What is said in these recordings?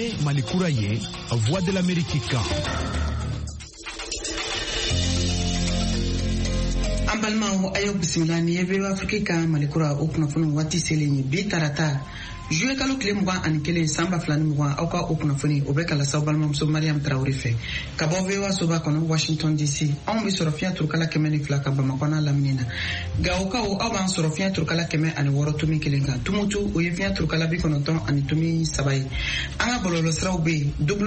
ye Malikura ye Voix de l'Amérique kan. Ambalma ayo bisimila ni yebe Afrika Malikura o kunnafoni wati selenyi bi tarata juillet kalo kile mugan ani kelen samba filani mugan aw ka o kunnafoni o bɛ kala saw balimamuso Mariam Traoré fɛ ka bɔ VOA soba kɔnɔ Washington DC anw bɛ sɔrɔ fiɲɛ turukala 102 ka Bamakɔ n'a lamini na Gawokaw aw b'an sɔrɔ fiɲɛ turukala 106 tomi kelen kan Tumutu o ye fiɲɛ turukala 93 ani tomi 3 ye an ka bɔlɔlɔ siraw bɛ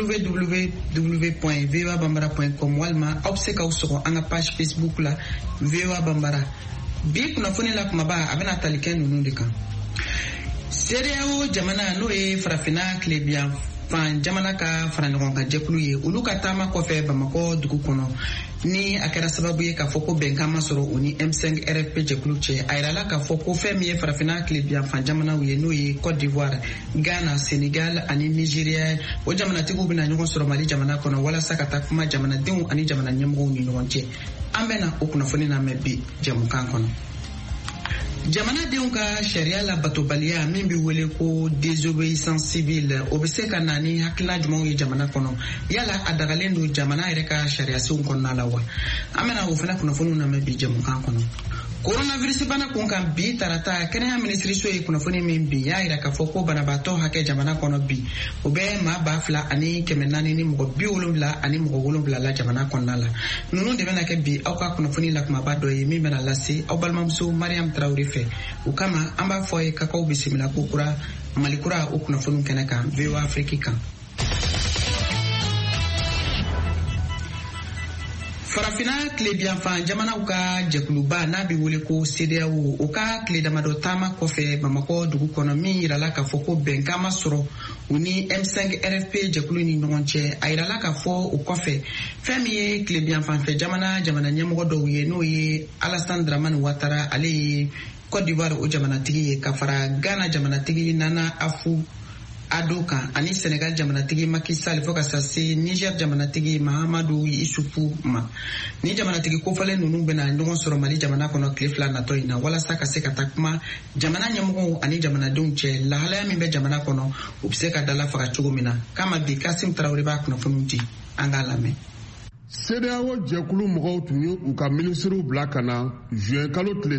www.voabambara.com walima aw bɛ se k'aw sɔgɔ an ka page Facebook la VOA Bambara bi kunnafoni la kumaba a bɛna tali kɛ ninnu de kan CEDEAO jamana n'o ye farafina tilebiya fan jamana ka fara ɲɔgɔn kan jɛkulu ye olu ka taama kɔfɛ Bamakɔ dugu kɔnɔ ni a kɛra sababu ye k'a fɔ ko bɛnkan ma sɔrɔ u ni M5 RFP jɛkulu cɛ a yirala k'a fɔ ko fɛn min ye farafina tilebiya fan jamanaw ye n'o ye Côte d'Ivoire, Ghana, Senegal ani Nigeria o jamanatigiw bɛna ɲɔgɔn sɔrɔ Mali jamana kɔnɔ walasa ka taa kuma jamanadenw ani jamana ɲɛmɔgɔw ni ɲɔgɔn cɛ an bɛna o kunnafoni lamɛn bi jɛmukan kɔnɔ. Jamanadenw ka sariya la batobaliya min bɛ wele ko désobéissance civile o bɛ se ka na ni hakilina jumɛnw ye jamana kɔnɔ yala a dagalen don jamana yɛrɛ ka sariyasenw kɔnɔna la wa an bɛna o fana kunnafoniw lamɛn bi jɛmukan kɔnɔ. Coronavirus bana kun kan bi tarata kɛnɛya minisiriso ye kunnafoni min bi y'a yira k'a fɔ ko banabaatɔ hakɛ jamana kɔnɔ bi o bɛ maa 2,000 ani 400 ni mɔgɔ 70 ani mɔgɔ 7 la jamana kɔnɔna la ninnu de bɛna kɛ bi aw ka kunnafoni la kumaba dɔ ye min bɛna lase aw balimamuso Mariam Traoré fɛ o kama an b'a fɔ ye kakaw bisimila ko kura Malikura o kunnafoni kɛnɛ kan VOA Afrique kan. Farafina tilebiyanfan jamanaw ka jɛkuluba n'a bɛ wele ko CEDEAO o ka tile damadɔ taama kɔfɛ Bamakɔ dugu kɔnɔ min yirala k'a fɔ ko bɛnkan ma sɔrɔ u ni M5 RFP jɛkulu ni ɲɔgɔn cɛ a yirala k'a fɔ o kɔfɛ fɛn min ye tilebiyanfanfɛ jamana ɲɛmɔgɔ dɔw ye n'o ye Alassane Dramane Ouattara ale ye Côte d'Ivoire o jamanatigi ye ka fara Ghana jamanatigi Nana Akufo-Addo kan ani Senegal jamanatigi Macky Sall fo ka taa se Niger jamanatigi Mahamadou Issoufou ma ni jamanatigi kofalen ninnu bɛna ɲɔgɔn sɔrɔ Mali jamana kɔnɔ tile 2 natɔ in na walasa ka se ka taa kuma jamana ɲɛmɔgɔw ani jamanadenw cɛ lahalaya min bɛ jamana kɔnɔ u bɛ se ka dalafaga cogo min na kama bi Kasim Traoré b'a kunnafoniw di an k'a lamɛn. CEDEAO jɛkulu mɔgɔw tun ye u ka minisiriw bila ka na juin kalo tile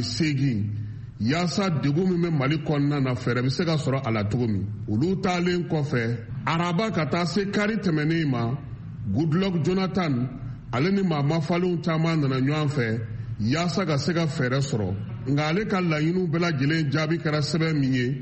18 yaasa degun min bɛ Mali kɔnɔna na fɛɛrɛ bɛ se ka sɔrɔ a la cogo min olu taalen kɔfɛ araba ka taa se kari tɛmɛnen ma Goodluck Jonathan ale ni maa mafalenw caman nana ɲɔgɔn fɛ yaasa ka se ka fɛɛrɛ sɔrɔ nka ale ka laɲiniw bɛɛ lajɛlen jaabi kɛra sɛbɛn min ye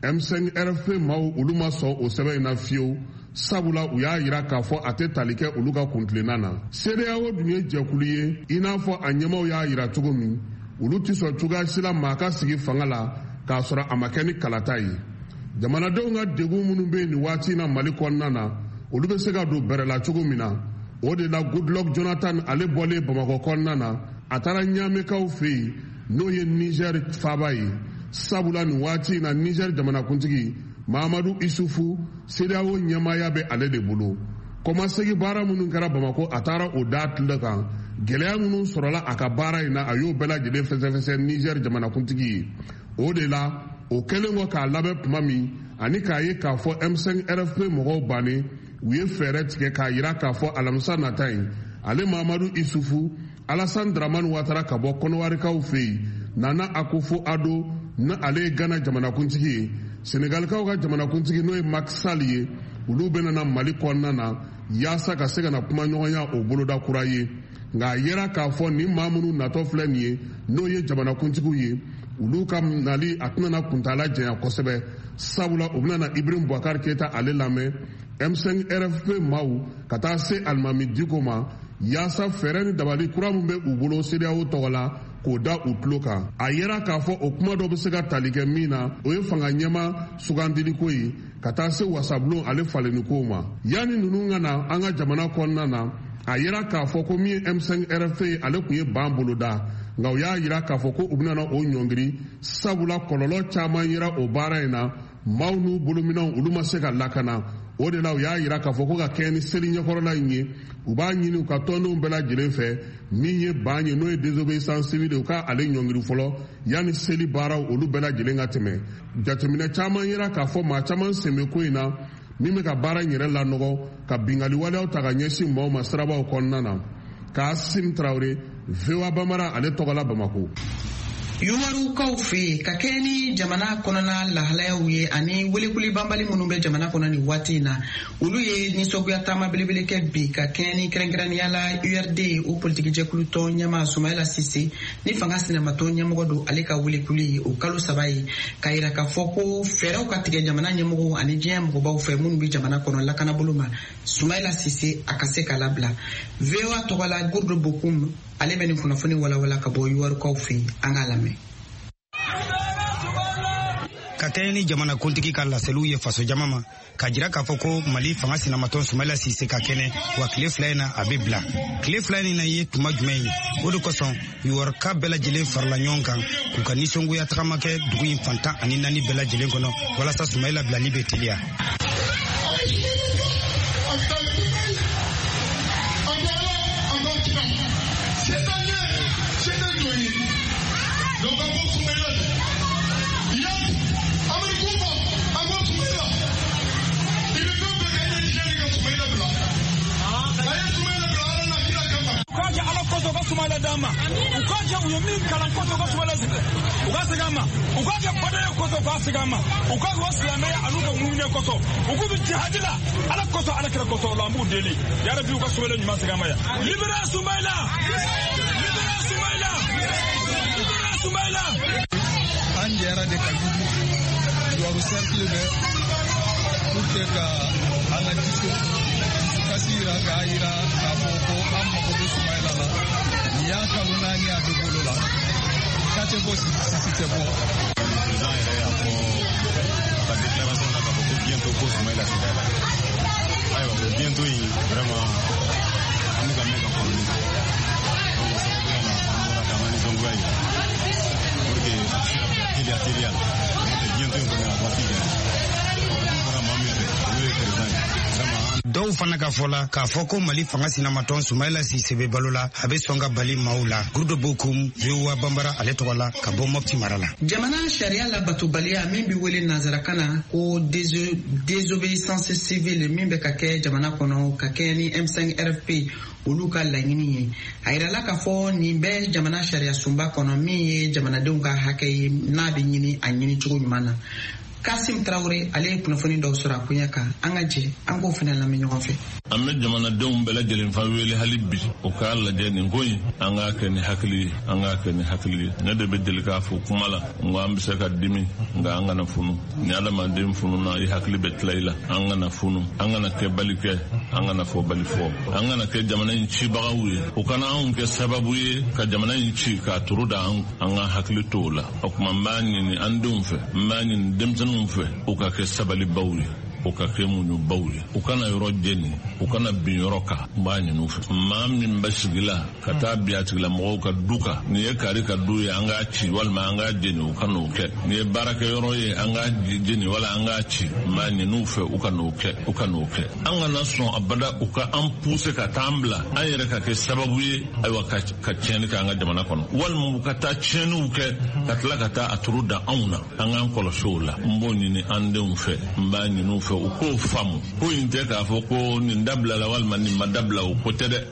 M5 RFP maaw olu ma sɔn o sɛbɛn in na fiyewu sabula u y'a yira k'a fɔ a tɛ tali kɛ olu ka kuntilenna na CEDEAO dun ye jɛkulu ye i n'a fɔ a ɲɛmaw y'a yira cogo min olu tɛ sɔn cogoya si la maa ka sigi fanga la k'a sɔrɔ a ma kɛ ni kalata ye jamanadenw ka degun minnu bɛ nin waati in na Mali kɔnɔna na olu bɛ se ka don bɛrɛ la cogo min na o de la Goodluck Jonathan ale bɔlen Bamakɔ kɔnɔna na a taara ɲamekaw fɛ yen n'o ye Niger faaba ye sabula nin waati in na Niger jamanakuntigi Mahamadou Issoufou CEDEAO ɲɛmaaya bɛ ale de bolo kɔmasegi baara minnu kɛra Bamakɔ a taara o da tile kan gɛlɛya minnu sɔrɔla a ka baara in na a y'o bɛɛ lajɛlen fɛsɛfɛsɛ Niger jamanakuntigi ye o de la o kɛlen kɔ k'a labɛn tuma min ani k'a ye k'a fɔ M5 RFP mɔgɔw bannen u ye fɛɛrɛ tigɛ k'a yira k'a fɔ alamisa nata in ale Mahamadou Issoufou Alassane Dramane Ouattara ka bɔ kɔnɔwarikaw fɛ yen Nana Akufo-Addo na ale ye Ghana jamanakuntigi ye Senegalikaw ka jamanakuntigi n'o ye Macky Sall ye olu bɛna Mali kɔnɔna na yaasa ka se ka na kuma ɲɔgɔnya o boloda kura ye nka a yera k'a fɔ nin maa minnu natɔ filɛ nin ye n'o ye jamanakuntigiw ye olu ka nali a tɛna kuntala janya kosɛbɛ sabula u bɛna Ibrahim Boubacar Keita ale lamɛn M5 RFP maaw ka taa se Alimami Diko ma yaasa fɛɛrɛ ni dabali kura min bɛ u bolo CEDEAO tɔgɔ la k'o da u tulo kan a yera k'a fɔ o kuma dɔ bɛ se ka tali kɛ min na o ye fanga ɲɛma sugandiliko ye ka taa se wasabulon ale faleniko ma yanni ninnu ka na an ka jamana kɔnɔna na a yera k'a fɔ ko min ye M5 RFP ye ale tun ye ban boloda nka u y'a yira k'a fɔ ko u bɛna o ɲɔngiri sabula kɔlɔlɔ caman yera o baara in na maaw n'u bolominɛw olu ma se ka lakana o de la u y'a yira k'a fɔ ko ka kɛ ni seli ɲɛkɔrɔla in ye u b'a ɲini u ka tɔndenw bɛɛ lajɛlen fɛ min ye ban ye n'o ye désobéissance civile u ka ale ɲɔngiri fɔlɔ yanni seli baaraw olu bɛɛ lajɛlen ka tɛmɛ jateminɛ caman yera k'a fɔ maa caman sen bɛ ko in na min bɛ ka baara in yɛrɛ lanɔgɔ ka bingali waleyaw ta ka ɲɛsin maaw ma sirabaw kɔnɔna na. Kasim Traoré, VOA Bambara ale tɔgɔla Bamako. Yuwarukaw fɛ ka kɛ ni jamana kɔnɔna lahalayaw ye ani welekuli banbali minnu bɛ jamana kɔnɔ ni waati in na olu ye nisɔngoya taama belebele kɛ bi ka kɛ ni kɛrɛnkɛrɛnnenya la URD o politiki jɛkulu tɔn ɲɛmaa Sumayila Sise ni fanga sinamatɔn ɲɛmɔgɔ don ale ka welekuli o kalo 3 ye ka yira k'a fɔ ko fɛɛrɛw ka tigɛ jamana ɲɛmɔgɔw ani diɲɛ mɔgɔbaw fɛ minnu bɛ jamana kɔnɔ lakanabolo ma Sumayila Sise a ka se ka labila. VOA tɔgɔla Gurdo Bokum ale bɛ nin kunnafoni walawala ka bɔ Yuwarukaw fɛ an k'a lamɛn. Ka kɛ ni jamana kuntigi ka laseliw ye faso jama ma ka jira k'a fɔ ko Mali fanga sinamatɔn Sumayila Sise ka kɛnɛ wa tile 2 in na a bɛ bila. Tile 2 in na ye tuma jumɛn ye o de kosɔn Yuwaruka bɛɛ lajɛlen farala ɲɔgɔn kan k'u ka nisɔngoya tagama kɛ dugu in fantan ani 4 bɛɛ lajɛlen kɔnɔ walasa Sumayila bilali bɛ teliya. Sumayila dama ukaje uyemi kalan koto ko Sumayila zide ugasigama ukaje badaya koto ugasigama ukaje waslame anuka munye koto ukubi jihadila ala koto ala kira koto lambu deli ya rabbi uka Sumayila nyuma sigama ya libera Sumayila libera Sumayila libera Sumayila ande era de kagudu yoru cercle de uteka ala tiso kasira gaira afoko amma ko Sumayila la ya kaluna ni adubolo la kate ko sisi bo président era ya ko la déclaration la ka ko bientôt ko Sumayila Sida ayo bientôt yi vraiment amu ka meka ko ni donc ça va na amora kama ni zongwa yi porque tilia bientôt ko na wati ya dɔw fana ka fɔ la k'a fɔ ko Mali fanga sinamatɔn Sumayila Sise bɛ balo la a bɛ sɔn ka bali maaw la. Gurdo Bokum, VOA Bambara ale tɔgɔ la ka bɔ Mopti mara la. Jamana sariya labatobaliya min bɛ wele nanzarakan na ko désobéissance civile min bɛ ka kɛ jamana kɔnɔ ka kɛ ni M5 RFP olu ka laɲini ye a yirala k'a fɔ nin bɛ jamana sariya sunba kɔnɔ min ye jamanadenw ka hakɛ ye n'a bɛ ɲini a ɲini cogo ɲuman na. Kasim Traoré ale ye kunnafoni dɔw sɔrɔ a koɲɛ kan an ka jɛ an k'o fana lamɛn ɲɔgɔn fɛ. An bɛ jamanadenw bɛɛ lajɛlen fa wele hali bi o k'a lajɛ nin ko in an k'a kɛ ni hakili ye an k'a kɛ ni hakili ye ne de bɛ deli k'a fɔ kuma la n ko an bɛ se ka dimi nka an kana funu ni adamaden fununa i hakili bɛ tila i la an kana funu an kana kɛ bali kɛ an kana fɔ bali fɔ an kana kɛ jamana in cibagaw ye o kana anw kɛ sababu ye ka jamana in ci k'a turu da an ka hakili to o la o tuma n b'a ɲini an denw fɛ n b'a ɲini denmisɛnninw fɛ u ka kɛ sabalibaw ye u ka kɛ muɲubaw ye u kana yɔrɔ jeni u kana bin yɔrɔ kan n b'a ɲini u fɛ maa min bɛ sigi la ka taa bi a tigilamɔgɔw ka du kan nin ye kari ka du ye an k'a ci walima an k'a jeni u ka n'o kɛ nin ye baarakɛ yɔrɔ ye an k'a jeni wala an k'a ci n b'a ɲini u fɛ u ka n'o kɛ u ka n'o kɛ an kana sɔn abada u ka an pousse ka taa an bila an yɛrɛ ka kɛ sababu ye ayiwa ka tiɲɛni kɛ an ka jamana kɔnɔ walima u ka taa tiɲɛniw kɛ ka tila ka taa a turu da anw na an k'an kɔlɔsi o la n b'o ɲini an denw fɛ n b'a ɲini u fɛ u k'o faamu ko in tɛ k'a fɔ ko nin dabila la walima nin ma dabila o ko tɛ dɛ.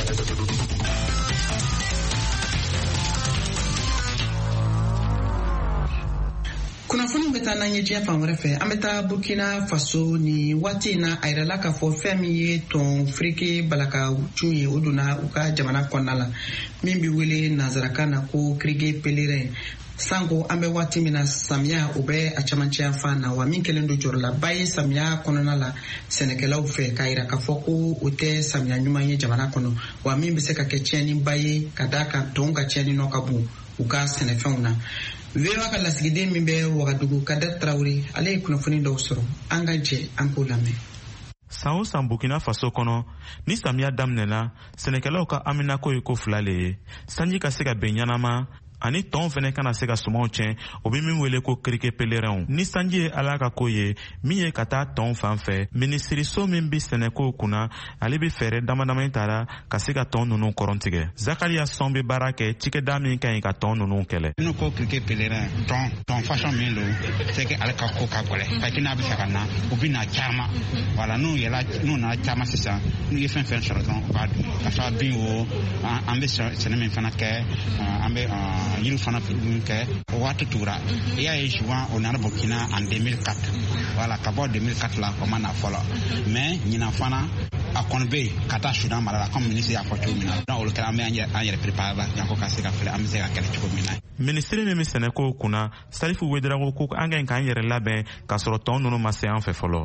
Kunnafoni bɛ taa n'an ye diɲɛ fan wɛrɛ fɛ an bɛ taa Burkina Faso ni waati in na a yirala k'a fɔ fɛn min ye tɔn Firiki Balakacun ye o donna u ka jamana kɔnɔna la min bɛ wele nanzarakan na ko Kirige Pelerin sanko an bɛ waati min na samiya o bɛ a camancɛ fan na wa min kɛlen don jɔrɔlaba ye samiya kɔnɔna la sɛnɛkɛlaw fɛ k'a yira k'a fɔ ko o tɛ samiya ɲuman ye jamana kɔnɔ wa min bɛ se ka kɛ tiɲɛniba ye ka d'a kan tɔnw ka tiɲɛni nɔ ka bon u ka sɛnɛfɛnw na. VOA ka lasigiden min bɛ Wagadugu Kadet Traoré ale ye kunnafoni dɔw sɔrɔ an ka jɛ an k'o lamɛn. San o san Burkina Faso kɔnɔ ni samiya daminɛna sɛnɛkɛlaw ka aminako ye ko 2 le ye sanji ka se ka bɛn ɲanama ani tɔn fɛnɛ kana se ka sumanw tiɲɛ o be min wele ko kirike pelerɛnw. Ni sanji ye ala ka ko ye min ye ka taa tɔn fan fɛ, minisiriso min be sɛnɛkow kunna ale be fɛɛrɛ damadamani tara ka se ka tɔn nunu kɔrɔntigɛ. Zakariya Sɔn be baara kɛ cikɛda min ka ɲi ka tɔn nunu kɛlɛ. N'u ko kirike pelerɛn tɔn fasɔn min lo c'est que ale ka ko ka gɛlɛ parce que n'a be fɛ ka na u bi na caman voilà n'u nana caman sisan n'u ye fɛn fɛn sɔrɔ dɔrɔn u b'a dun ka sɔrɔ bin o an be sɛnɛ min fana kɛ an be yiri fana kɛ o waati tugura i y'a ye souvent o nana Burkina en 2004 voilà ka bɔ 2004 la o ma na fɔlɔ mais ɲinan fana a kɔni be yen ka taa Sudan mara la comme ministre y'a fɔ cogo min na donc olu kɛra an bɛ an yɛrɛ préparer la yanko ka se ka fɛrɛ an bɛ se ka kɛlɛ cogo min na. Ministre min bɛ sɛnɛkow kunna Salifu Wederago ko an ka ɲi k'an yɛrɛ labɛn k'a sɔrɔ tɔn ninnu ma se an fɛ fɔlɔ.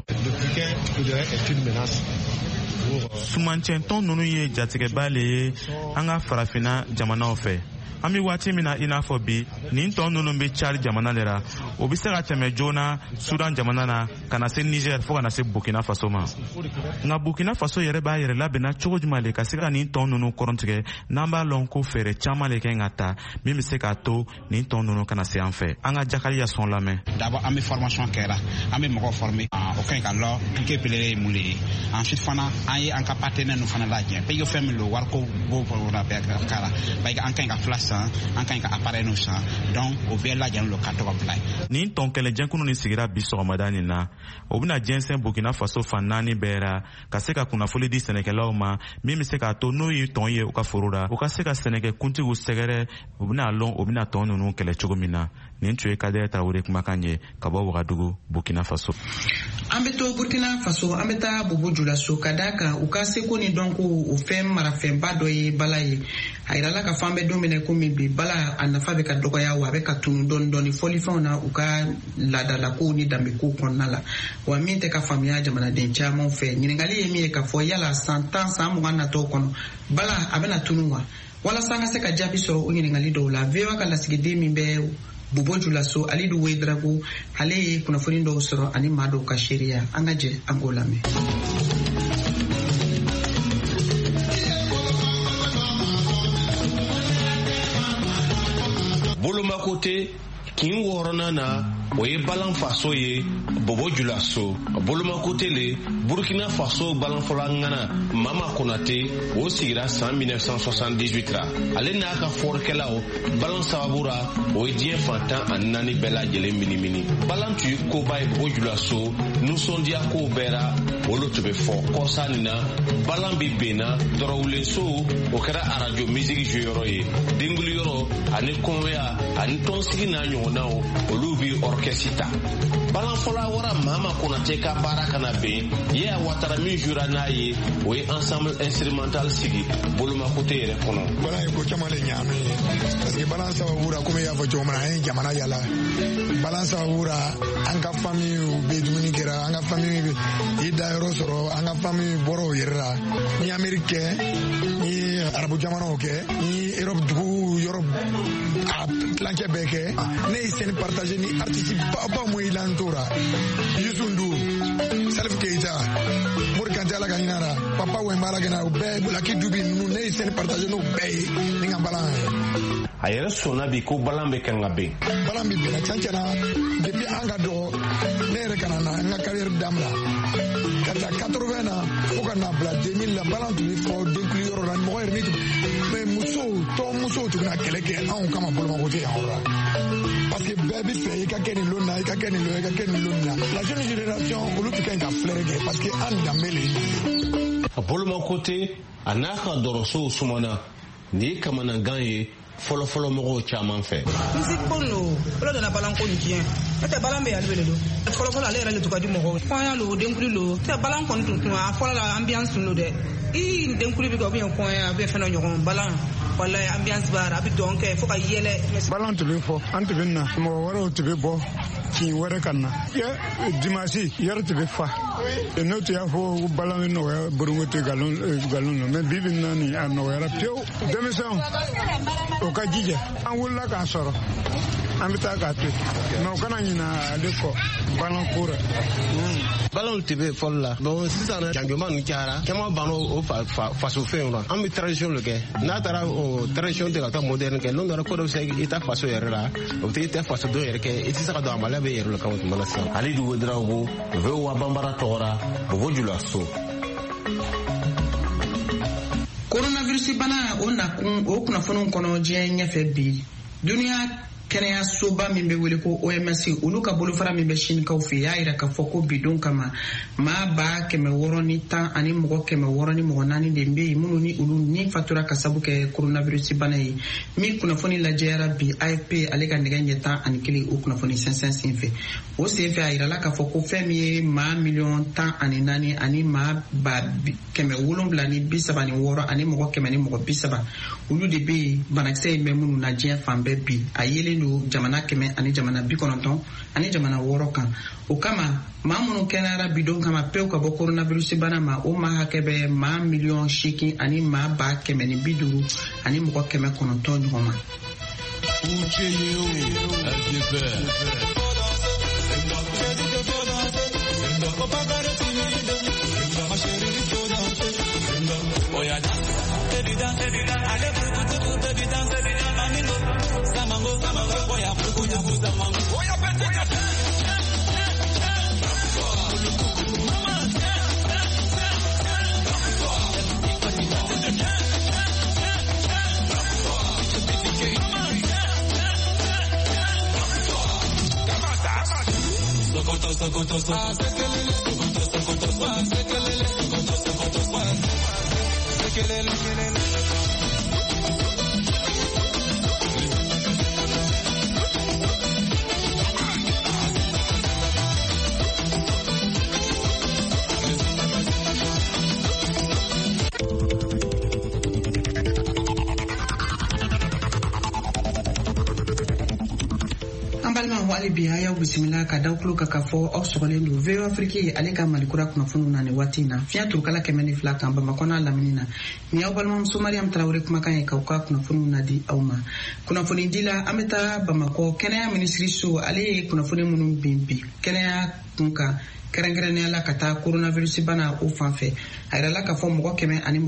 Sumancɛn tɔn ninnu ye jatigɛba le ye an ka farafinna jamanaw fɛ. An bɛ waati min na i n'a fɔ bi nin tɔn ninnu bɛ Tchad jamana de la o bɛ se ka tɛmɛ joona Sudan jamana na ka na se Niger fo ka na se Burkina Faso ma. Nka Burkina Faso yɛrɛ b'a yɛrɛ labɛnna cogo jumɛn le ka se ka nin tɔn ninnu kɔrɔntigɛ n'an b'a lɔn ko fɛɛrɛ caman le kan ka ta min bɛ se k'a to nin tɔn ninnu kana se an fɛ. An ka Zakariya Sɔn lamɛn. D'abord an bɛ formation kɛra an bɛ mɔgɔw former o ka ɲi ka lɔ kirike pelere ye mun de ye ensuite fana an ye an ka partenaire ninnu fana lajɛ parce que fɛn min don wariko b'o bɛɛ k'a la parce que an ka ɲi ka fila san an ka ɲi ka appareil n'o san donc o bɛɛ lajɛlen don ka tɔgɔ bila ye. Nin tɔn kɛlɛjɛkulu nin sigira bi sɔgɔmada nin na o bɛna jɛnsɛn Burkina Faso fan 4 bɛɛ ra ka se ka kunnafoli di sɛnɛkɛlaw ma min bɛ se k'a to n'o ye tɔn ye u ka foro la u ka se ka sɛnɛkɛ kuntigiw sɛgɛrɛ u bɛna lɔn o bɛna tɔn ninnu kɛlɛ cogo min na. Nin tun ye Kadɛrɛ Tarawele kumakan ye ka bɔ Wagadugu Burkina Faso. An bɛ to Burkina Faso an bɛ taa Bobo Julaso ka d'a kan u ka seko ni dɔnko o fɛn marafɛnba dɔ ye bala ye a yirala ka fɔ an bɛ don min na komi bi bala a nafa bɛ ka dɔgɔya wa a bɛ ka tunu dɔɔni dɔɔni fɔlifɛnw na u ka laadalakow ni danbekow kɔnɔna la wa min tɛ ka faamuya jamanaden caman fɛ ɲininkali ye min ye ka fɔ yala san 10 san 20 natɔw kɔnɔ bala a bɛna tunu wa walasa an ka se ka jaabi sɔrɔ o ɲininkali dɔw la VOA ka lasigiden min bɛ Bobo Julaso Alidu Wedrago ale ye kunnafoni dɔw sɔrɔ ani maa dɔw ka seereya an ka jɛ an k'o lamɛn. Bolomakote kin wɔɔrɔnan na o ye balan faso ye Bobo Julaso bolomakote le Burkina Faso balanfɔla ŋana Mama Konate o sigira san 1978 ra ale n'a ka fɔrikɛlaw balan sababura o ye diɲɛ fantan ani 4 bɛɛ lajɛlen minimini balan tun ye koba ye Bobo Julaso nusɔndiya kow bɛɛ ra olu tun bɛ fɔ kɔsa nin na balan bi benna dɔrɔwulenso o kɛra arajo misiki joueur ye denguliyɔrɔ ani kɔnɔya ani tɔnsigi n'a ɲɔgɔnnaw olu bi orchestre ta balanfɔla wara Mama Konate ka baara kana ben ye a watara min jura n'a ye o ye ensemble instrumental sigi bolomakote yɛrɛ kɔnɔ balan ye ko caman le ɲaami parce que balan sababura komi y'a fɔ cogo min na an ye jamana yala balan sababura an ka famille bɛ dumuni kɛra an ka famille i dayɔrɔ sɔrɔ an ka famille bɔra o yɛrɛ la ni Amérique kɛ ni arabu jamanaw kɛ ni Europe dugu yɔrɔ a tilancɛ bɛɛ kɛ ne ye scène partagée ni artiste ba mo ilan tora Youssou Ndour Salif Keita Mori Kanté ala ka ɲinara Papa Wemba ala ka ɲinara o bɛɛ Lucky Dube ninnu ne ye scène partagée n'o bɛɛ ye ni ka balan ye a yɛrɛ sɔnna bi ko balan bɛ kan ka ben balan bi benna tiɲɛ-tiɲɛna depuis an ka dɔgɔ ne yɛrɛ kana na an ka carrière damina ka taa 80 na fo ka na bila 2000 la balan tun bɛ fɔ denkuli yɔrɔ la mɔgɔ yɛrɛ ni tun mais musow tun bɛna kɛlɛ kɛ anw kama bolomakote yan yɔrɔ la parce que bɛɛ bɛ fɛ i ka kɛ nin lon na i ka kɛ nin lon i ka kɛ nin lon na la jeune génération olu tɛ kan ka filɛrɛ kɛ parce que an danbe le ye bolomakote a n'a ka dɔrɔsow sumana nin ye kamanagan ye fɔlɔfɔlɔ mɔgɔw caman fɛ musique ko no olo dana balan ko ni tiɲɛ e tɛ balan bɛ ale bɛ le don fɔlɔfɔlɔ ale yɛrɛ le tun ka di mɔgɔw kɔɲɔ lo denkuli lo tɛ balan kɔni tun a fɔlɔ la ambiance lo dɛ i denkuli bɛ kɛ ou bien kɔɲɔ a bɛ fɛn dɔ ɲɔgɔn balan wallahi ambiance baara a bɛ dɔn kɛ fo ka yɛlɛ balan tun bɛ fɔ an tun bɛ na mɔgɔ wɛrɛw tun bɛ bɔ kin wɛrɛ ka na dimanche yɛrɛ tun bɛ fa n'o tun y'a fɔ balan bɛ nɔgɔya Burukina galon na mais bi bi na nin a nɔgɔyara pewu denmisɛnw o ka jija an wulila k'a sɔrɔ an bɛ taa k'a to mɛ u kana ɲina ale kɔ balanko la. balanw tɛ bɛ fɔlɔ la bon sisan janjoma ninnu cayara caman banna o faso fɛnw na an bɛ tradition de kɛ n'a taara o tradition tɛ ka taa moderne kɛ n'o nana ko dɔ bɛ se i ta faso yɛrɛ la o bɛ i tɛ faso dɔ yɛrɛ kɛ i tɛ se ka don a maloya bɛ yɛrɛ la kama tuma na sisan. Halidu Ouedraogo VOA Bambara tɔgɔra Bobo Julaso. Coronavirus bana o nakun o kunnafoniw kɔnɔ diɲɛ ɲɛfɛ bi duniya kɛnɛyasoba min bɛ wele ko OMS olu ka bolofara min bɛ sinikaw fɛ y'a jira k'a fɔ ko bidon kama maa 610 ani mɔgɔ 604 de bɛ yen minnu ni olu ni fatura ka sabu kɛ coronavirus bana ye min kunnafoni lajɛyara bi AFP ale ka nɛgɛ ɲɛ 11 o kunnafoni sɛnsɛn senfɛ o senfɛ a jirala k'a fɔ ko fɛn min ye maa 1,14,000 ani maa 736 ani mɔgɔ 130 olu de bɛ yen banakisɛ in bɛ minnu na diɲɛ fan bɛɛ bi a yelen do jamana 100 ani jamana 90 ani jamana 6 kan o kama maa minnu kɛnɛyara bidon kama pewu ka bɔ coronavirus bana ma o maa hakɛ bɛ maa 8,000,000 ani maa 150 ani mɔgɔ 900 ɲɔgɔn ma. wali bi haya bisimila ka dawkulo ka kafo aw sogolen do VOA Afrique ale ka malikura kunnafoniw na ni waati na fiya turkala kɛmɛ ni fila kan Bamakɔ n'a lamini na ni aw balimamuso Mariam Traoré kumakan ye k'aw ka kunnafoniw na di aw ma. Kunnafoni dila an bɛ taa Bamakɔ kɛnɛya minisiri so ale ye kunnafoni minnu bin bi kɛnɛya kunkan kɛrɛnkɛrɛnnenya la ka taa coronavirus bana o fan fɛ a yirala k'a fɔ mɔgɔ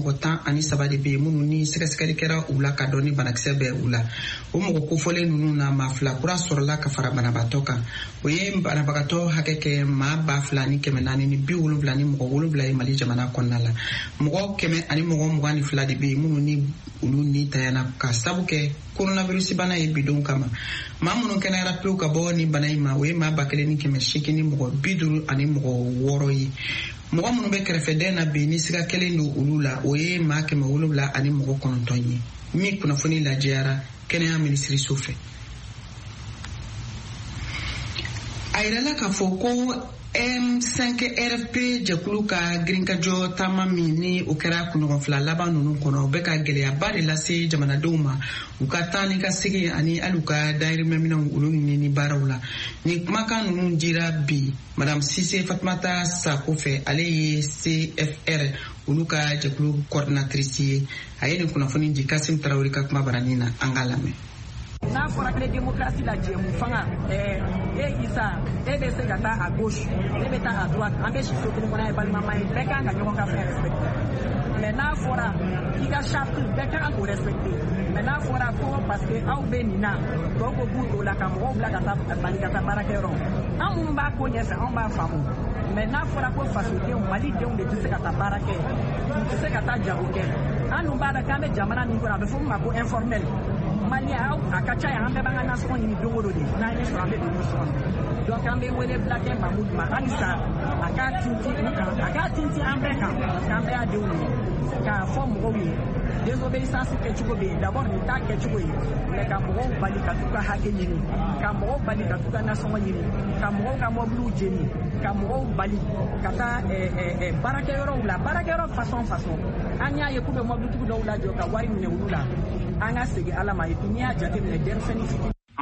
113 de bɛ yen minnu ni sɛgɛsɛgɛli kɛra u la ka dɔn ni banakisɛ bɛ u la o mɔgɔ kofɔlen ninnu na maa 2 kura sɔrɔla ka fara banabaatɔ kan o ye banabagatɔ hakɛ kɛ maa 2,470 ni 70 ni mɔgɔ 7 ye Mali jamana kɔnɔna la mɔgɔ 100 ani mɔgɔ 22 de bɛ yen minnu ni olu ni tayana ka sabu kɛ coronavirus bana ye bidon kama maa minnu kɛnɛyara pewu ka bɔ ni bana in ma o ye maa 1,800 ni mɔgɔ 50 ani mɔgɔ 6 ye mɔgɔ minnu bɛ kɛrɛfɛdɛn na bi ni siga kelen don olu la o ye maa 700 ani mɔgɔ 9 ye min kunnafoni lajɛyara kɛnɛya minisiri so fɛ a yirala k'a fɔ ko M5 RFP jɛkulu ka girinkajɔ taama min ni o kɛra kunɲɔgɔn fila laban ninnu kɔnɔ o bɛ ka gɛlɛyaba de lase jamanadenw ma u ka taa ni ka segin ani hali u ka dayirimɛminɛw olu ɲini ni baaraw la ni kumakan ninnu dira bi Madame Sise Fatumata Sako fɛ ale ye CFR olu ka jɛkulu coordinatrice ye a ye nin kunnafoni di Kasim Traoré ka kuma barani na an ka lamɛn. N'a fɔra que démocratie la jɛmu fanga Isa bɛ se ka taa à gauche e bɛ taa à droite an bɛ si so kelen kɔnɔ ye balimama ye bɛɛ kan ka ɲɔgɔn ka fɛn respecter mais n'a fɔra i ka charte bɛɛ kan k'o respecter mais n'a fɔra ko parce que aw bɛ nin na dɔw ko k'u t'o la ka mɔgɔw bila ka taa bali ka taa baarakɛyɔrɔ an minnu b'a ko ɲɛfɛ anw b'a faamu mais n'a fɔra ko fasodenw malidenw de tɛ se ka taa baara kɛ u tɛ se ka taa jago kɛ an dun b'a dɔn k'an bɛ jamana min kɔnɔ a bɛ fɔ min ma ko informel Maliya a ka ca yan an bɛɛ b'an ka nasɔngɔ ɲini don o don de n'an ye sɔrɔ an bɛ don sɔrɔ donc an bɛ wele Blakɛ Mamudu ma halisa a k'a tintin u kan a k'a tintin an bɛɛ kan parce que an bɛɛ y'a denw ye k'a fɔ mɔgɔw ye désobéissance kɛcogo bɛ yen d'abord nin t'a kɛcogo ye mais ka mɔgɔw bali ka t'u ka hakɛ ɲini ka mɔgɔw bali ka t'u ka nasɔngɔ ɲini ka mɔgɔw ka mobiliw jeni ka mɔgɔw bali ka taa baarakɛyɔrɔw la baarakɛyɔrɔ façon an y'a ye k'u bɛ mobilitigiw dɔw lajɔ ka wari minɛ olu la an ka segin Ala ma et puis n'i y'a jateminɛ denmisɛnnin fitinin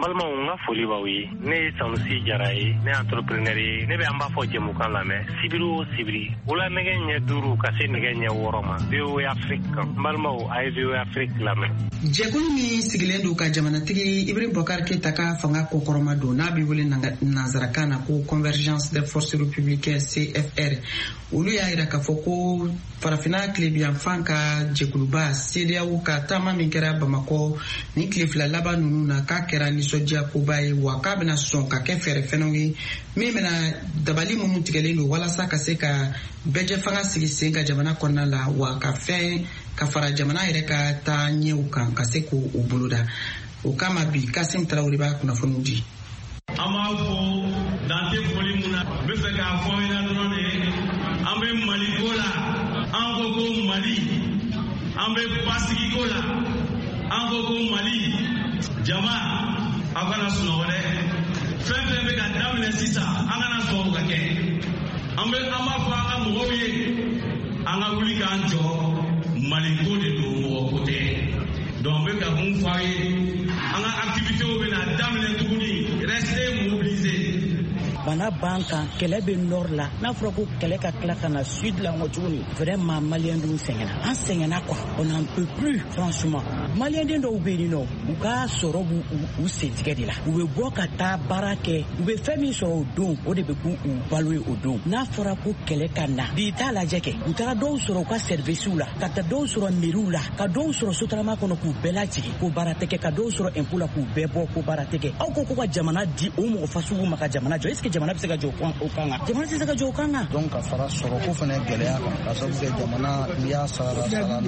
balma nga foli ba wi ne Sanusi Jara ye ne entrepreneur ye ne be amba fo jemu kan la me sibiri wala nege nya duru ka se nege nya woroma BO Afrique balma o ay BO Afrique la me jekulu mi sigilen do ka jamana tigi Ibrahim Bokar Keita ka fanga ko koroma do na bi wole nazarakana ko Convergence des Forces Républicaines CFR olu ya ira ka foko farafina klebian fanka jekuluba CEDEAO ka tama min kɛra Bamako ni kile fila laban nunu na ka kɛra nisɔndiya koba ye wa k'a bɛna sɔn ka kɛ fɛɛrɛ fɛnɛw ye min bɛna dabali minnu tigɛlen don walasa ka se ka bɛjɛ fanga sigi sen ka jamana kɔnɔna la wa ka fɛn ka fara jamana yɛrɛ ka taa ɲɛw kan ka se k'o boloda o kama bi Kasim Tarawele b'a kunnafoniw di. An b'a fɔ dante foli mun na n bɛ fɛ k'a fɔ ɲɛna dɔrɔn de an bɛ Mali ko la an ko Mali an bɛ basigi ko la an ko Mali jama aw kana sunɔgɔ dɛ fɛn fɛn bɛ ka daminɛ sisan an kana sɔn o ka kɛ an b'a fɔ an ka mɔgɔw ye an ka wuli k'an jɔ Mali ko de don mɔgɔ ko tɛ donc n bɛ ka mun fɔ aw ye an ka activités bɛ na daminɛ tuguni restez mobilisés. Bana ban kan kɛlɛ bɛ nord la n'a fɔra ko kɛlɛ ka tila ka na sud la nkɔ tuguni vraiment maliyɛn dun sɛgɛnna an sɛgɛnna quoi on n'en peut plus franchement maliyɛn den dɔw bɛ yen nɔ u ka sɔrɔ b'u sentigɛ de la u bɛ bɔ ka taa baara kɛ u bɛ fɛn min sɔrɔ o don o de bɛ k'u balo ye o don n'a fɔra ko kɛlɛ ka na bi t'a lajɛ kɛ u taara dɔw sɔrɔ u ka services la ka taa dɔw sɔrɔ mairies la ka dɔw sɔrɔ sotarama kɔnɔ k'u bɛɛ lajigin ko baara tɛ kɛ ka dɔw sɔrɔ impôt la k'u bɛɛ bɔ ko baara tɛ kɛ aw ko ka jamana di o mɔgɔ fasugu ma ka jamana jɔ est-ce que jamana bɛ se ka jɔ o kan kan jamana tɛ se ka jɔ o kan kan donc ka fara sɔrɔ ko fana gɛlɛya kan ka sababu kɛ jamana n'i y'a sara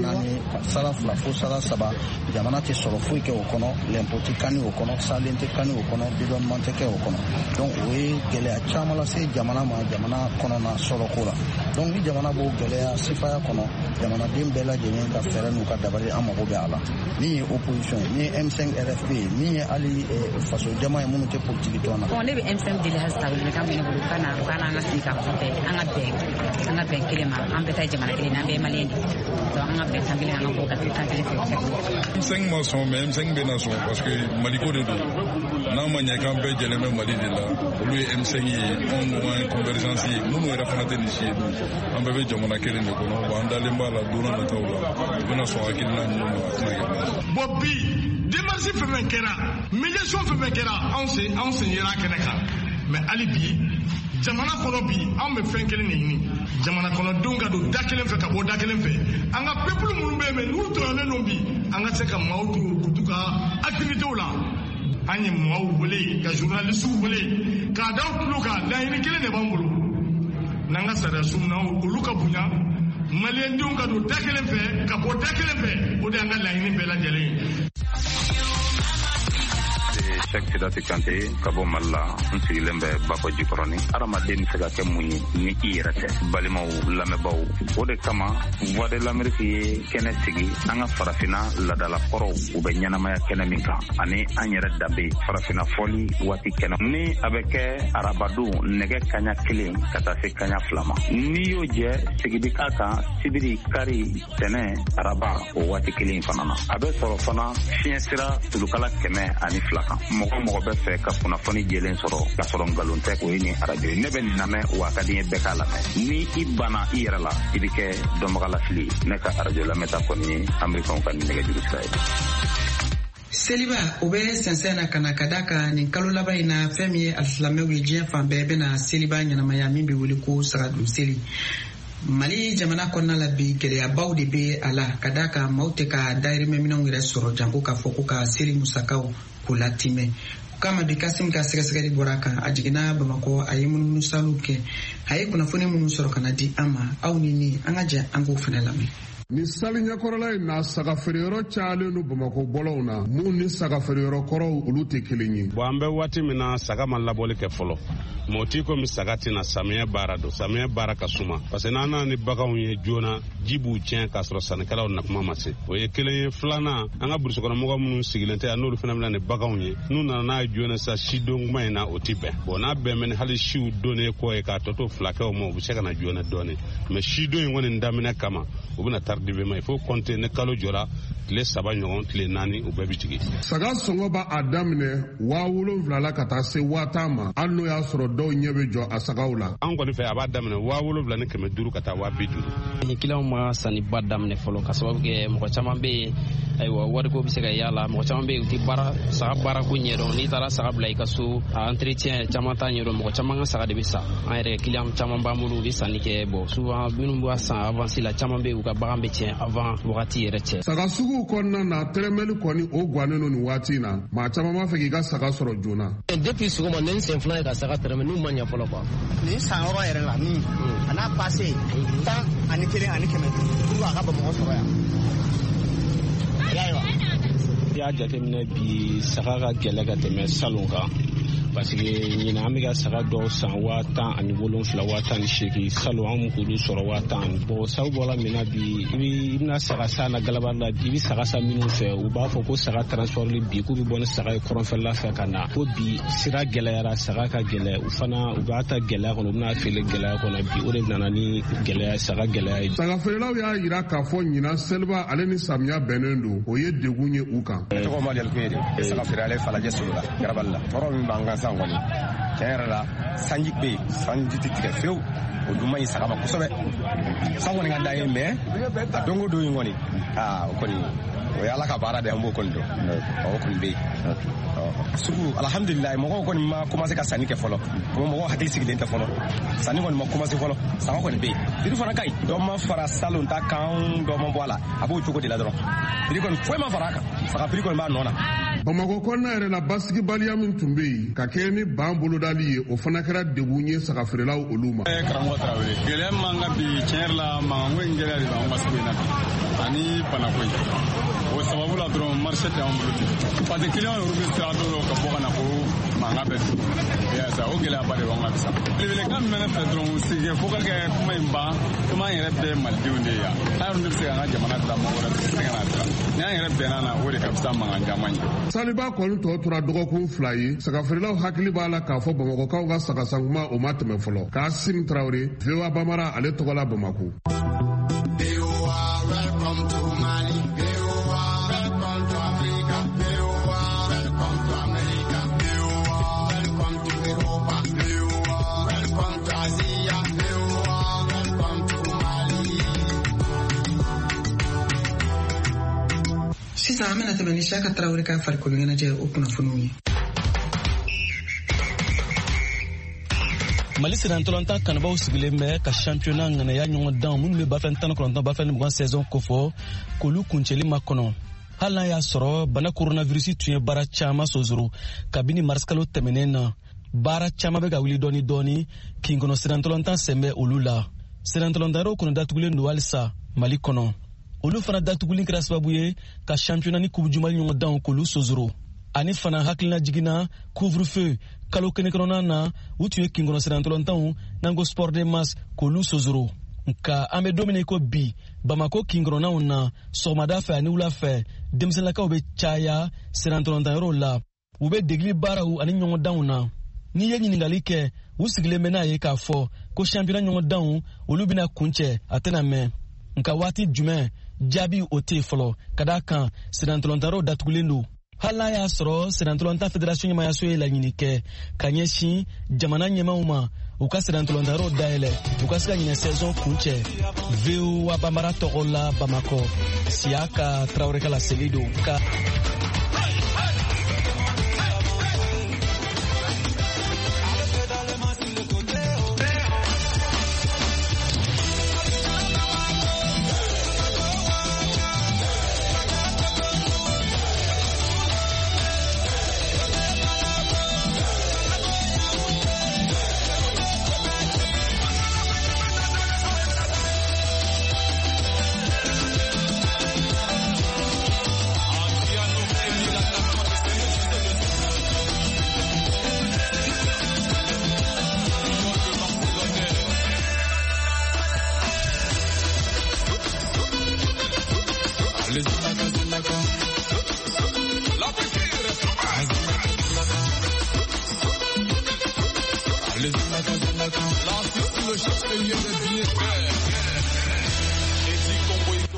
4 sara 2 fo sara 3 jamana tɛ sɔrɔ foyi kɛ o kɔnɔ l'impôt tɛ kani o kɔnɔ salen tɛ kani o kɔnɔ dédouanement tɛ kɛ o kɔnɔ donc o ye gɛlɛya caman lase jamana ma jamana kɔnɔna sɔrɔko la donc ni jamana b'o gɛlɛya sifaya kɔnɔ jamanaden bɛɛ lajɛlen ka fɛɛrɛ n'u ka dabali an mago bɛ a la min ye opposition min ye M5 RFP min ye hali faso jama ye minnu tɛ politique tɔn na. ne bɛ M5 deli hali sisan wele kan bɛ ne bolo kana an ka sigi ka fɔ bɛɛ an ka bɛn kelen ma an bɛɛ ta jamana kelen na an bɛɛ ye maliyɛn de donc an ka bɛn kan kelen an ka bɔ ka kɛ kan kelen fɛ. M5 ma sɔn mais M5 bɛ na sɔn parce que Maliko de don n'a ma ɲɛ k'an bɛɛ jɛlen bɛ Mali de la olu ye M5 ye anw ɲɔgɔn ye Convergence ye minnu yɛrɛ fana tɛ nin si ye dun an bɛɛ bɛ jamana kelen de kɔnɔ wa an dalen b'a la don n'a nataw la u bɛna sɔn hakilina ninnu ma a tɛna kɛ baasi. bon bi démarche fɛn fɛn kɛra médiation fɛn fɛn kɛra anw sen yera kɛnɛ kan mais hali bi jamana kɔnɔ bi anw bɛ fɛn kelen de ɲini jamana kɔnɔdenw ka don da kelen fɛ ka bɔ da kelen fɛ an ka peuple minnu bɛ yen mais n'u tɔɲɔnnen don bi an ka se ka maaw tugu ka activités la an ye maaw wele ka journalistes wele k'a da u tulo kan laɲini kelen de b'an bolo n'an ka sariyasu na olu ka bonya maliyɛndenw ka don da kelen fɛ ka bɔ da kelen fɛ o de y'an ka laɲini bɛɛ lajɛlen ye. Cheikh Sidati Kante ka bɔ Mali la n sigilen bɛ Bako Jikɔrɔni adamaden bɛ se ka kɛ mun ye ni i yɛrɛ tɛ balimaw lamɛnbaw o de kama Voix de l'Amérique ye kɛnɛ sigi an ka farafina ladala kɔrɔw u bɛ ɲɛnamaya kɛnɛ min kan ani an yɛrɛ danbe farafina fɔli waati kɛnɛ ni a bɛ kɛ arabadon nɛgɛ kaɲa 1 ka taa se kaɲa 2 ma n'i y'o jɛ sigidi k'a kan sibiri kari tɛnɛ araba o waati 1 fana na a bɛ sɔrɔ fana fiɲɛ sira tulukala 102 kan mɔgɔ bɛ fɛ ka kunnafoni jɛlen sɔrɔ ka sɔrɔ nkalon tɛ o ye ni arajo ye ne bɛ nin lamɛn wa ka di n ye bɛɛ k'a lamɛn ni i banna i yɛrɛ la i bɛ kɛ dɔnbaga lafili ne ka arajo lamɛnta kɔni ye amerikɛnw ka nɛgɛjuru sira ye. Seliba o bɛ sɛnsɛn na ka na ka da kan nin kalo laban in na fɛn min ye alisilamɛw ye diɲɛ fan bɛɛ bɛna seliba ɲɛnamaya min bɛ wele ko sagadun seli. Mali jamana kɔnɔna la bi gɛlɛyabaw de bɛ a la ka da kan maaw tɛ ka dayirimɛ minɛnw yɛrɛ sɔrɔ janko k'a fɔ ko ka seli musakaw k'o latimɛ kama bi Kasim ka sɛgɛsɛgɛli bɔra kan a jiginna Bamakɔ a ye munumunu saliw kɛ a ye kunnafoni minnu sɔrɔ ka na di an ma aw ni an ka jɛ an k'o fana lamɛn. Ni sali ɲɛkɔrɔla in na sagafeereyɔrɔ cayalen don Bamakɔ bɔlaw na mun ni sagafeereyɔrɔ kɔrɔw olu tɛ kelen ye. Bon an bɛ waati min na saga ma labɔli kɛ fɔlɔ mɔgɔ t'i komi saga tɛna samiyɛ baara don samiyɛ baara ka suma parce que n'an nana ni baganw ye joona ji b'u tiɲɛ k'a sɔrɔ sannikɛlaw na kuma ma se o ye kelen ye filanan an ka burusukɔnɔmɔgɔ minnu sigilen tɛ yan n'olu fana bɛna ni baganw ye n'u nana n'a ye joona sa sidon kuma in na o tɛ bɛn bon n'a bɛn bɛ ni hali siw donnen kɔ ye k'a tɔ to filakɛw ma u bɛ se ka na joona dɔɔnin mais sidon in kɔni daminɛ kama u bɛna taa tardivement il faut compter ne kalo jɔra tile 3 ɲɔgɔn tile 4 u bɛɛ bi jigi. saga sɔngɔ b'a a daminɛ 7,000 la ka taa se 10,000 ma hali n'o y'a sɔrɔ dɔw ɲɛ bɛ jɔ a sagaw la. an kɔni fɛ a b'a daminɛ 7,000 ni 500 ka taa 50,000. ni kiliyanw ma sanniba daminɛ fɔlɔ ka sababu kɛ mɔgɔ caman bɛ yen ayiwa wariko bɛ se ka y'a la mɔgɔ caman bɛ yen u tɛ saga baarako ɲɛdɔn n'i taara saga bila i ka so a entretien caman t'a ɲɛdɔn mɔgɔ caman ka saga de bɛ sa an yɛrɛ kiliyan caman b'an bolo u bɛ sanni kɛ bon souvent minnu b'a san avance la caman bɛ yen u ka bagan bɛ tiɲɛ avant wagati yɛrɛ cɛ. saga suguw kɔnɔna na tɛrɛmɛli kɔni o gannen don nin waati in na maa caman b'a fɛ k'i ka saga sɔrɔ joona. depuis sɔgɔma ne sen fila ye ka saga tɛrɛmɛ n'u ma ɲɛ fɔlɔ quoi. nin san yɔrɔ yɛrɛ la min a n'a passé 10 ani 1 ani 100 pour a ka Bamakɔ sɔrɔ yan. i y'a jateminɛ bi saga ka gɛlɛ ka tɛmɛ salon kan parce que ɲina an bɛ ka saga dɔw san 17,000 18,000 salon an k'olu sɔrɔ 10,000 bon sabu bɔla min na bi i bɛna saga sa na galaba la bi i bɛ saga sa minnu fɛ u b'a fɔ ko saga transportli bi k'u bɛ bɔ ni saga ye kɔrɔnfɛla fɛ ka na ko bi sira gɛlɛyara saga ka gɛlɛ u fana u b'a ta gɛlɛya kɔnɔ u bɛna feere gɛlɛya kɔnɔ bi o de nana ni gɛlɛya saga gɛlɛya ye. saga feerelaw y'a jira k'a fɔ ɲina seliba ale ni samiya bɛnnen don o ye degun ye u kan. ne tɔgɔ Mali Alikuye de saga feere ale falajɛ solo la garabali la tɔɔrɔ min b'an kan san kɔni tiɲɛ yɛrɛ la sanji bɛ yen sanji tɛ tigɛ fewu o dun man ɲi saga ma kosɛbɛ san kɔni ka da ye mais a don o don in kɔni o kɔni o ye ala ka baara de an b'o kɔni dɔn o kɔni bɛ yen sugu alhamdulilayi mɔgɔw kɔni ma commencé ka sanni kɛ fɔlɔ mɔgɔw hakili sigilen tɛ fɔlɔ sanni kɔni ma commencé fɔlɔ saga kɔni bɛ yen prix fana ka ɲi dɔ ma fara salon ta kan dɔ ma bɔ a la a b'o cogo de la dɔrɔn prix kɔni foyi ma fara a kan saga prix kɔni b'a nɔ na. bamakɔ kɔnɔna yɛrɛ la basigibaliya min tun bɛ yen ka kɛ ni ban bolodali ye o fana kɛra degun ye saga feerelaw olu ma. karamɔgɔ tarawele gɛlɛya min b'an kan bi tiɲɛ yɛrɛ la mankanko in gɛlɛya de b'an ka sugu in na bi ani banako in o sababu la dɔrɔn marché tɛ an bolo ten parce que client yɛrɛ bɛ sira dɔw la ka bɔ ka na ko mankan bɛ tu yasa o gɛlɛyaba de b'an kan bi sa belebelekan min bɛ ne fɛ dɔrɔn sigi fo ka kɛ kuma in ban komi an yɛrɛ bɛɛ malidenw de ye yan an yɛrɛ de bɛ se ka an ka jamana dilan mɔgɔ wɛrɛ tɛ se ka na dilan ni an yɛrɛ bɛnna na o de ka fisa mankan caman ye. saliba kɔni tɔ tora dɔgɔkun 2 ye sagafeerelaw hakili b'a la k'a fɔ bamakɔkaw ka sagasankuma o ma tɛmɛ fɔlɔ Kasim Traoré VOA Bambara ale tɔgɔ la Bamako. sisan an bɛna tɛmɛ ni Siyaka Tarawele ka farikolo ɲɛnajɛ o kunnafoniw ye. Mali sirantɔlɔntan kanubaw sigilen bɛ ka championnat ŋanaya ɲɔgɔn dan minnu bɛ bafɛn 19 bafɛn 20 saison kofɔ k'olu kuncɛli ma kɔnɔ hali n'a y'a sɔrɔ bana coronavirus tun ye baara caman sonsoro kabini mars kalo tɛmɛnen na baara caman bɛ ka wuli dɔɔni dɔɔni kin kɔnɔ sirantɔlɔntan sen bɛ olu la sirantɔlɔntanyɔrɔw kɔnɔ datugulen don halisa Mali kɔnɔ olu fana datuguli kɛra sababu ye ka championnat ni coupe du Mali ɲɔgɔn dan k'olu sonsoro ani fana hakilina jiginna couvre-feu kalo kɛnɛ kɔnɔna na u tun ye kin kɔnɔ sirantɔlɔntanw n'an ko sport de masse k'olu sonsoro nka an bɛ don min na i ko bi Bamako kin kɔnɔnaw na sɔgɔmada fɛ ani wula fɛ denmisɛnninlakaw bɛ caya sirantɔlɔntanyɔrɔw la u bɛ degeli baaraw ani ɲɔgɔn danw na n'i ye ɲininkali kɛ u sigilen bɛ n'a ye k'a fɔ ko championnat ɲɔgɔn danw olu bɛna kuncɛ a tɛna mɛn nka waati jumɛn jaabi o tɛ fɔlɔ ka d'a kan sirantɔlɔntanyɔrɔw datugulen don hali n'a y'a sɔrɔ sirantɔlɔntan fédération ɲɛmayaso ye laɲini kɛ ka ɲɛsin jamana ɲɛmaw ma u ka sirantɔlɔntanyɔrɔw dayɛlɛ u ka se ka ɲinɛ saison kuncɛ VOA Bambara tɔgɔ la Bamakɔ Siyaka Tarawele ka laseli don ka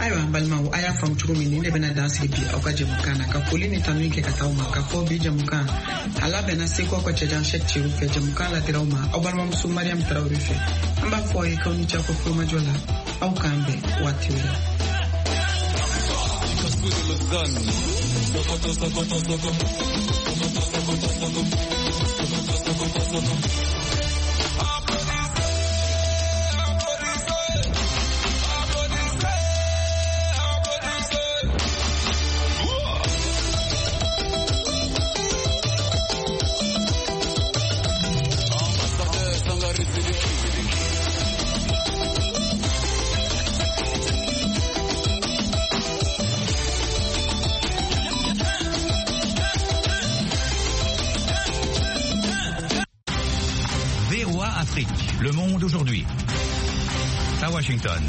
ayiwa an balimaw a y'a faamu cogo min ni ne bɛna dan sigi bi aw ka jɛmukan na ka foli ni tanu kɛ ka taa aw ma ka fɔ bi jɛmukan a labɛnna seko aw ka cɛjan sɛk ciru fɛ jɛmukan ladiraw ma aw balimamuso mariam tarawele fɛ an b'a fɔ aw ye k'aw ni cɛ ko kulomajɔ la aw k'an bɛn waati wɛrɛ. Le monde aujourd'hui. À Washington.